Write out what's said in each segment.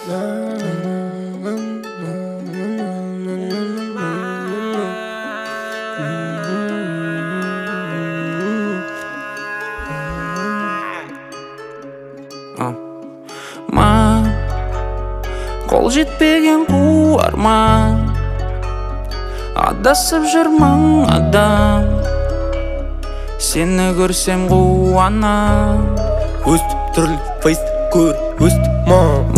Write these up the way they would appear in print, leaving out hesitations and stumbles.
Қол жетпеген қу арман, адасып жүрмін адам. Сені көрсем қуанам. Өстіп түрлі фейсті көр, өстіп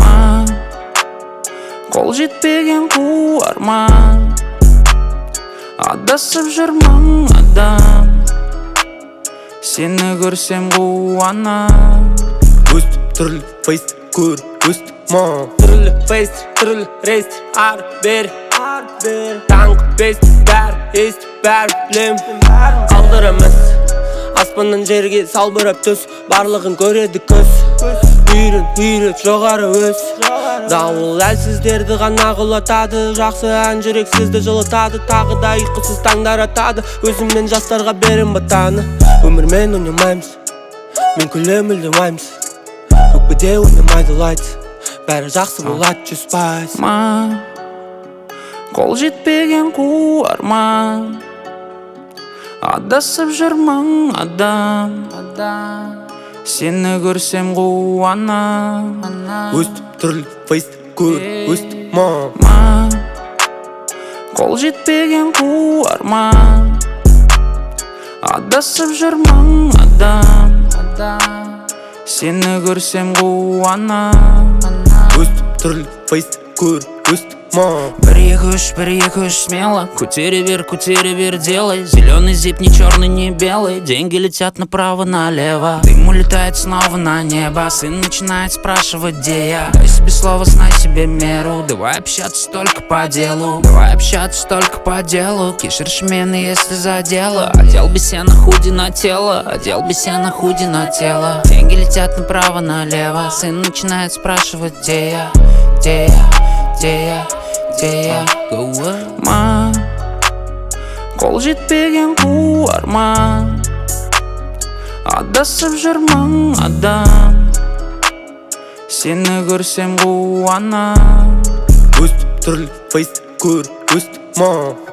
Қол жетпеген қу арман, адасып жүрмін адам. Сені көрсем қуанам. Өстіп түрлі фейсті көр, өстіп Түрлі фейстер, түрлі рейстер, ары бері Таңғы бестер, бәрі естіп, бәрі білем Қалдыр емес, аспаннан жерге салбырап түс Барлығын көреді көз Үйрет, жоғары өс Дауыл әлсіздерді ғана құлатады Жақсы ән жүрексізді жылытады Тағы да ұйқысыз таңдар атады Өзімнен жастарға берем батаны Өмірмен ойнамаймыз, мен күлем үлдемаймыз Өкпеде ойнамайды лайт Бәрі жақсы болады 100%. Қол жетпеген қу арман, адасып жүрмін адам. Сені көрсем қуанам. Өстіп түрлі фейсті көр, өстіп Қол жетпеген қу арман, адасып жүрмін адам. Сені көрсем қуанам. Өстіп түрлі фейсті көр, өстіп Бір екі үш смело Көтере бер, делай Зеленый зип, не черный, не белый Деньги летят направо-налево Дым улетает снова на небо Сын начинает спрашивать, где я Дай себе слово, знай себе меру Давай общаться только по делу Кишершмен, если за дело Одел бы себя на худи на тело Деньги летят направо-налево Сын начинает спрашивать, где я Қол жетпеген қу арман, адасып жүрмін адам. Сені көрсем қуанам. Өстіп түрлі фейсті көр, өстіп